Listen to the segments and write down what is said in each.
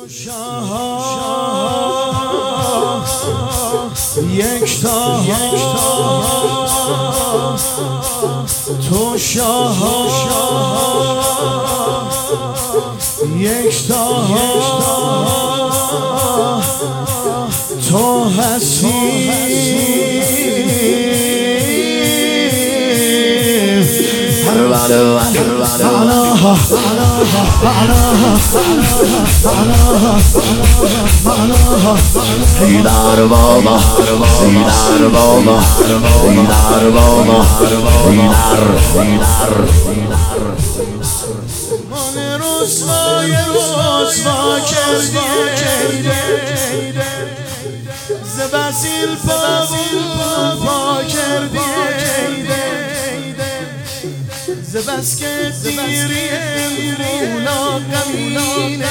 یکتا تو شاه یکتا تو هستی هیدر بابا هیدر بابا هیدر بابا هیدر من رسوا کردی ز بسیل پا کردی ز بس که دیری مولا قمینه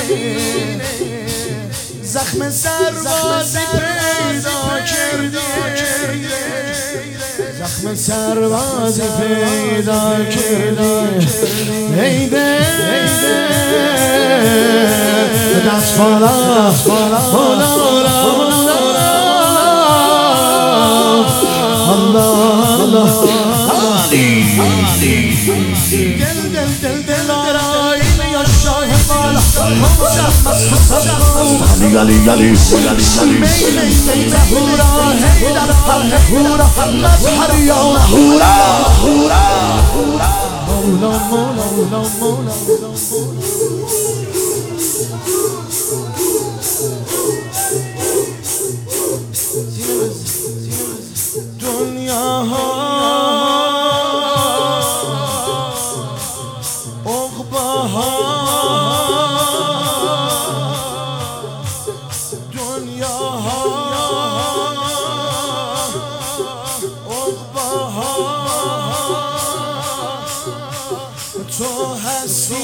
زخم سربازی پیدا کردی زخم سربازی پیدا کردی هیده دست بالا الله دل آراییم یا شاه بالا گلی هورا هیدر هورا مظهر یا هورا مولا دنیا تو هستی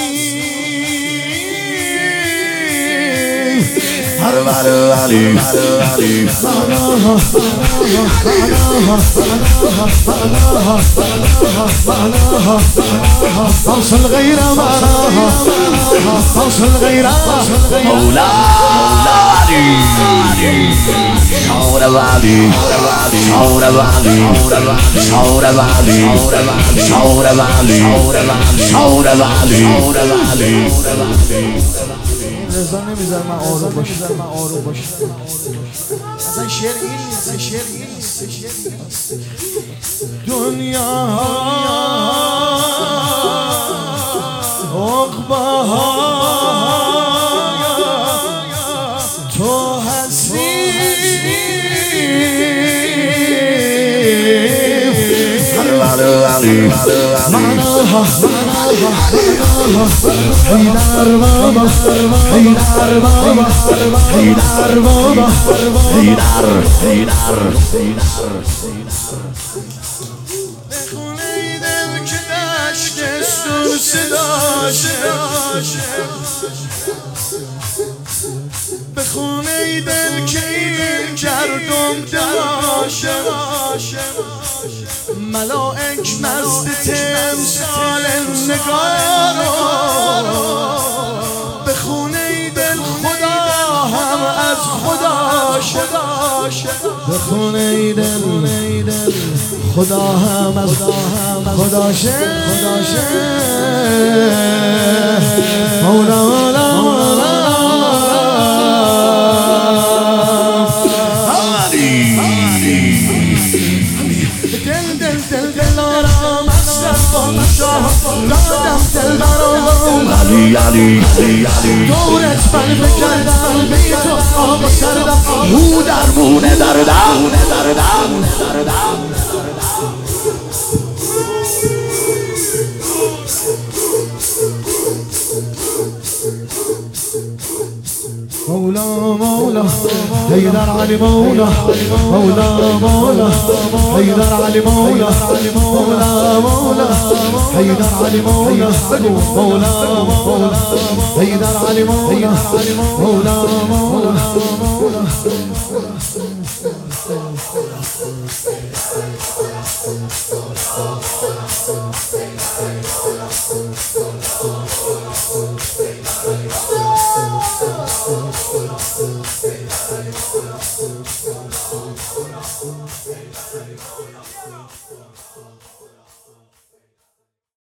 علی اوصل غيره اوصل غيره مولا شور ولی رضا نمیذار من آروم باشم اصلا شعر این نیست دنیا عقباها تو هستی هیدر بابا بخونه دل که دشت استون صداشه بخونه دل که این گردم دراشه ملائک مست تمثال نگارو بخونه دل خدا هم از خداشه بخونه دل خدا هم از خداشه مولا دل آرام استفان شاه دادم دل برام علی دورت بل بکردم بی تو آب سردم او درمونه دردم مولا هیدر علی مولا هیدر علی مولا هیدر علی مولا هیدر علی مولا Mola.